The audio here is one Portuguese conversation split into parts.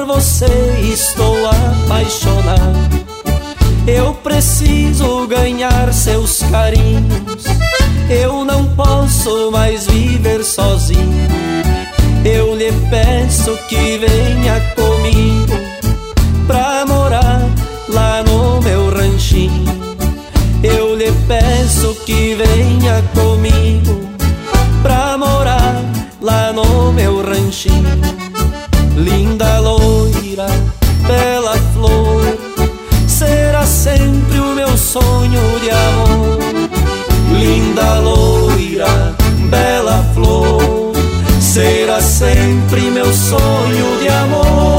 você estou apaixonado. Eu preciso ganhar seus carinhos. Eu não posso mais viver sozinho. Eu lhe peço que venha comigo pra morar lá no meu ranchinho. Eu lhe peço que venha comigo pra morar lá no meu ranchinho. Linda loira, bela flor, será sempre o meu sonho de amor. Linda loira, bela flor, será sempre meu sonho de amor.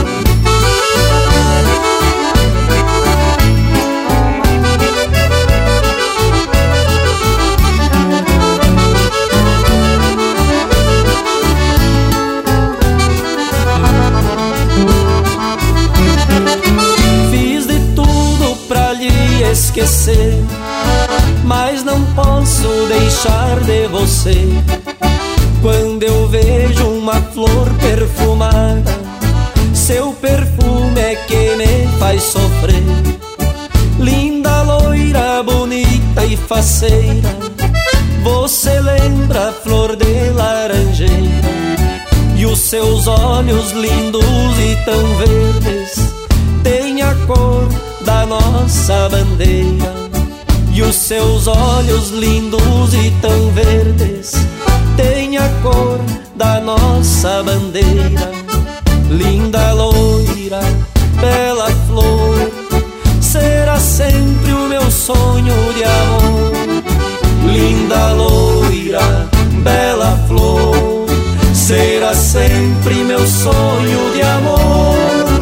Fiz de tudo pra lhe esquecer, mas não posso deixar de você. Quando eu vejo uma flor perfumada, seu perfume é que me faz sofrer. Linda loira, bonita e faceira, você lembra a flor de laranjeira. E os seus olhos lindos e tão verdes têm a cor da nossa bandeira. E os seus olhos lindos e tão verdes têm a cor da nossa bandeira. Linda loira, bela flor, será sempre o meu sonho de amor. Linda loira, bela flor, será sempre meu sonho de amor.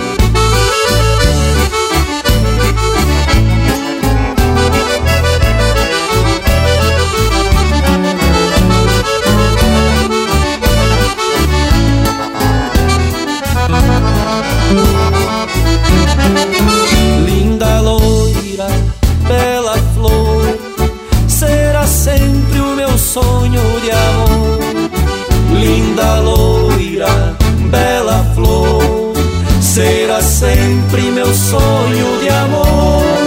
Linda loira, bela flor, será sempre o meu sonho de amor. Linda loira, bela flor, será sempre meu sonho de amor.